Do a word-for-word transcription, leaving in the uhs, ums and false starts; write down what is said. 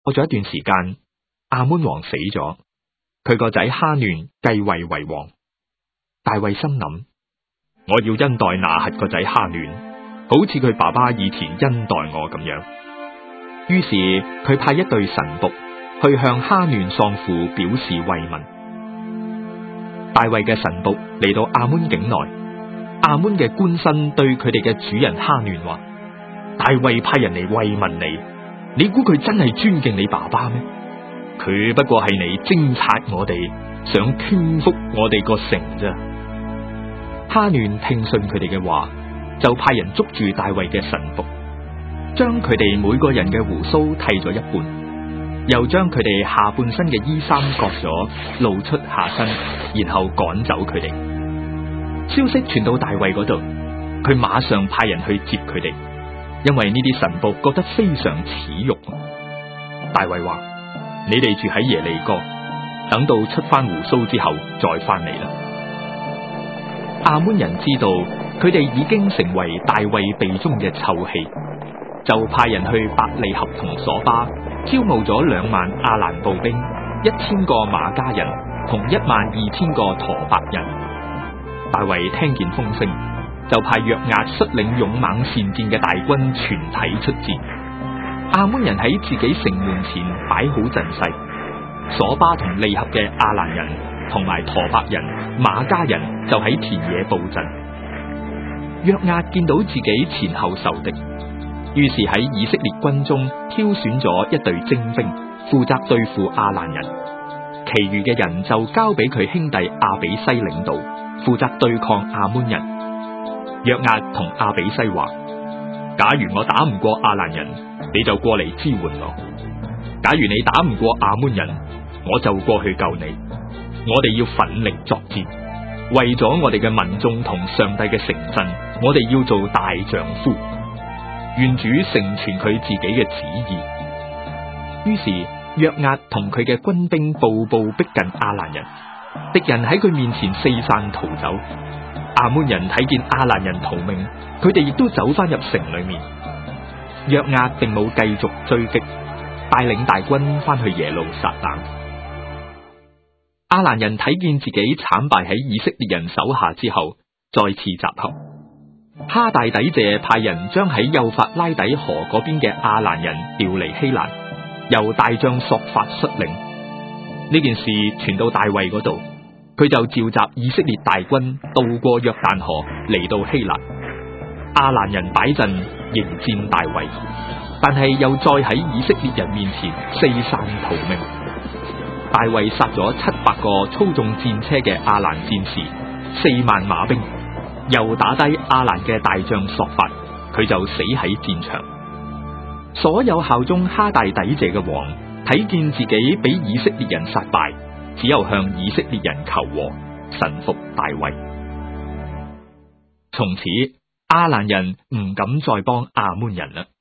過咗一段時間，亞捫王死咗，佢個仔哈嫩繼位為王。大衛心諗，我要恩待拿轄個仔哈嫩，好似佢爸爸以前恩待我咁樣。於是佢派一隊臣僕去向哈嫩喪父表示慰問。大衛嘅臣僕嚟到亞捫境內，亞捫嘅官紳對佢哋嘅主人哈嫩話：大衛派人嚟慰問你，你估佢真係尊敬你爸爸咩？佢不過係嚟偵察我哋，想傾覆我哋個城啫。哈嫩聽信佢哋嘅話，就派人捉住大衛嘅臣僕，將佢哋每個人嘅鬍鬚剃咗一半，又將佢哋下半身嘅衣衫割咗，露出下身，然後趕走佢哋。消息傳到大衛嗰度，佢馬上派人去接佢哋，因為呢啲臣僕覺得非常恥辱。大衛話：你哋住喺耶利哥，等到出翻鬍鬚之後再翻嚟啦。亞捫人知道佢哋已經成為大衛鼻中嘅臭氣，就派人去伯利合同瑣巴招募咗兩萬亞蘭步兵、一千個馬加人同一萬二千個陀伯人。大衛聽見風聲，就派約押率領勇猛善戰嘅大軍全體出戰。亞捫人喺自己城門前擺好陣勢，瑣巴同利合嘅亞蘭人同埋陀伯人、馬加人就喺田野布陣。約押見到自己前後受敵，於是喺以色列軍中挑選咗一隊精兵，負責對付亞蘭人，其餘嘅人就交俾佢兄弟亞比篩領導，負責對抗亞捫人。約押同亞比篩話：假如我打唔過亞蘭人，你就過嚟支援我；假如你打唔過亞捫人，我就過去救你。我哋要奮力作戰，為咗我哋嘅民眾同上帝嘅城鎮，我哋要做大丈夫。願主成全佢自己嘅旨意。於是約押同佢嘅軍兵步步逼近亞蘭人，敵人喺佢面前四散逃走。亞捫人睇見亞蘭人逃命，佢哋亦都走翻入城裏面。約押並冇繼續追擊，帶領大軍翻去耶路撒冷。亞蘭人睇見自己慘敗喺以色列人手下之後，再次集合。哈大底謝派人將喺幼發拉底河嗰邊嘅亞蘭人調離希蘭，由大將朔法率領。呢件事傳到大衛嗰度，佢就召集以色列大軍渡過約旦河嚟到希蘭。亞蘭人擺陣迎戰大衛，但係又再喺以色列人面前四散逃命。大衛殺咗七百個操縱戰車嘅亞蘭戰士，四萬馬兵，又打低亞蘭嘅大將朔法，佢就死喺戰場。所有效忠哈大底謝嘅王睇見自己俾以色列人殺敗，只有向以色列人求和，臣服大衛。從此亞蘭人唔敢再幫亞捫人啦。